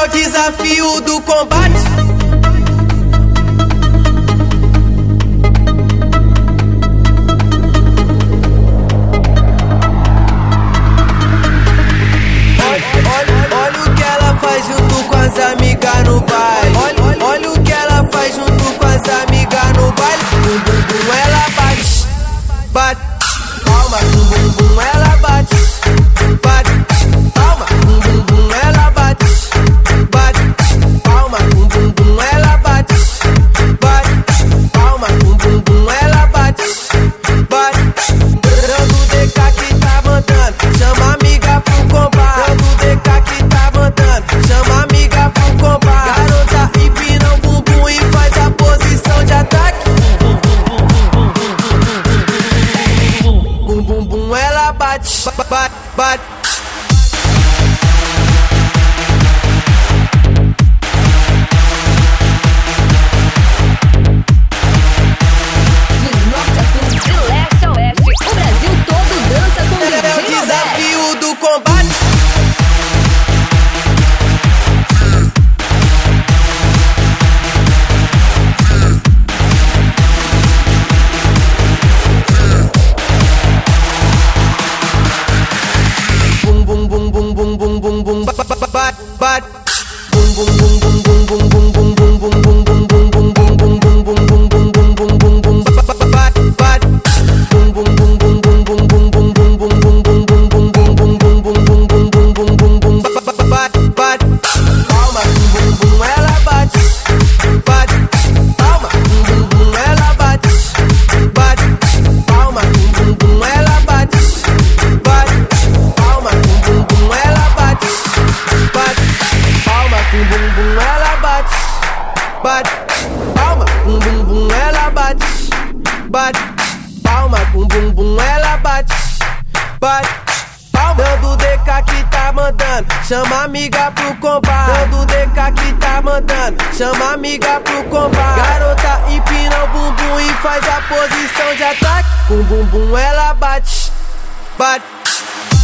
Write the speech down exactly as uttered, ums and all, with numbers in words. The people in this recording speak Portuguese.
desafio do combate. Olha o que ela faz junto com as amigas no baile. Olha, olha o que ela faz junto com as amigas no baile. Bum bum bum ela bate, bate, palma. Bum bum bum ela bate, bate, palma. Bum bum bum ela bate, bate, palma. Bum bum bum ela bate, bate, palma. Bum bum bum ela bate, bate. Dando D K que tá mandando, chama a amiga pro combate. Dando D K que tá mandando, chama a amiga pro combate. Garota empina o bumbum e faz a posição de ataque. Bum bum bum ela bate, bate, bate. Bate, palma, bum bum bum ela bate, bate, palma, bum bum bum ela bate, bate, palma. Dando D K que tá mandando, chama a amiga pro combate. Dando D K que tá mandando, chama a amiga pro combate. Garota empina o bumbum e faz a posição de ataque. Bum bum bum ela bate, bate.